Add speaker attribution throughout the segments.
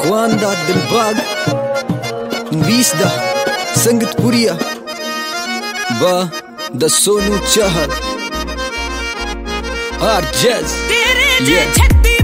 Speaker 1: Wanda Dilbag Visda Sangat Puriya Ba Da Sonu Chahal Arjaz Yeah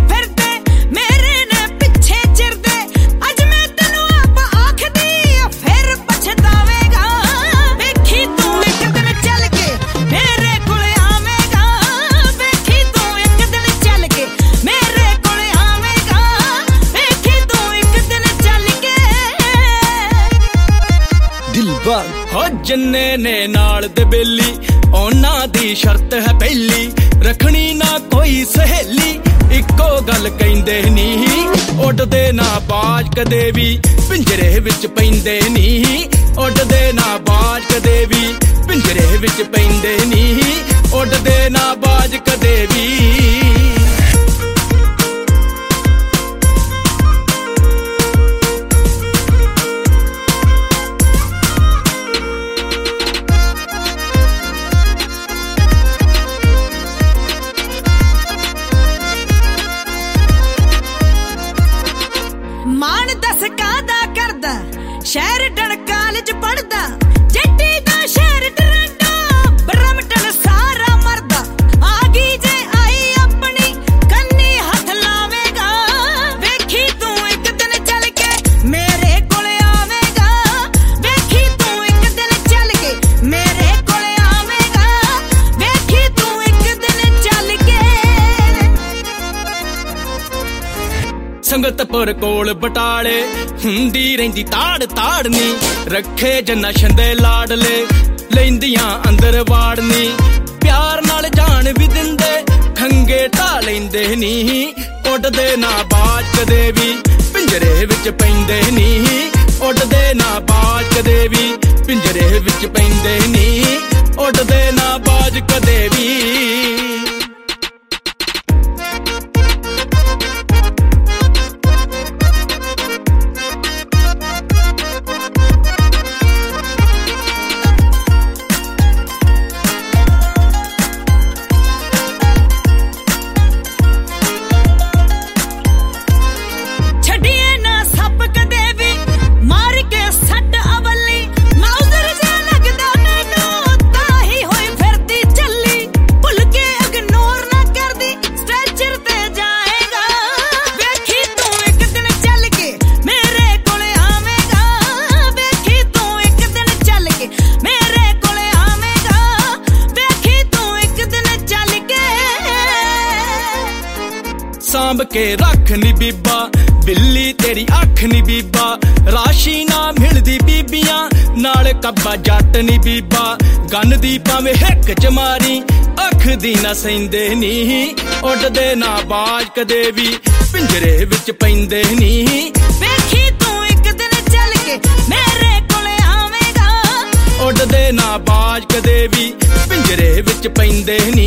Speaker 2: हो जिन्ने ने नाल दे बेली ओना दी शर्त है पहली रखनी ना कोई सहेली इको गल कहंदे नी उड़दे ना बाज कदे भी पिंजरे विच पैंदे नी उड़दे ना बाज कदे भी पिंजरे विच पैंदे नी उड़दे ना बाज कदे भी
Speaker 3: शहर डन कॉलेज पढ़दा जट्टी दा शहर टोरंटो ब्रैम्पटन सारा मरदा आगी जे आई अपनी कन्नी हथ लावेगा वेखी तू एक दिन चल के मेरे कोले आवेगा वेखी तू एक दिन चल के मेरे कोले आवेगा वेखी तू एक दिन चल के
Speaker 2: संगत पर कोल बटाले हुंदी रहिंदी ताड़ ताड़नी रखे जन्ना छंदे लाडले लैंदियां अंदर वाड़नी प्यार नाल जान भी दिंदे खंगे ढा लैंदे नी उड़दे ना बाज कदे भी पिंजरे विच पैंदे नी उड़दे ना बाज कदे भी पिंजरे विच पैंदे नी उड़दे ना बाज कदे भी सांभ के रख नी बीबा बिल्ली तेरी अख नी बीबा राशि ना मिलदी बीबियां नाल कब्बा जट नी बीबा गन दी भावे हिक च मारी अख दी ना सैंदे नी उड़दे ना बाज कदे भी पिंजरे विच पैंदे नी
Speaker 3: वेखी तू एक दिन चल के मेरे कोले आवेगा
Speaker 2: उड़दे ना बाज कदे भी पिंजरे विच पैंदे नी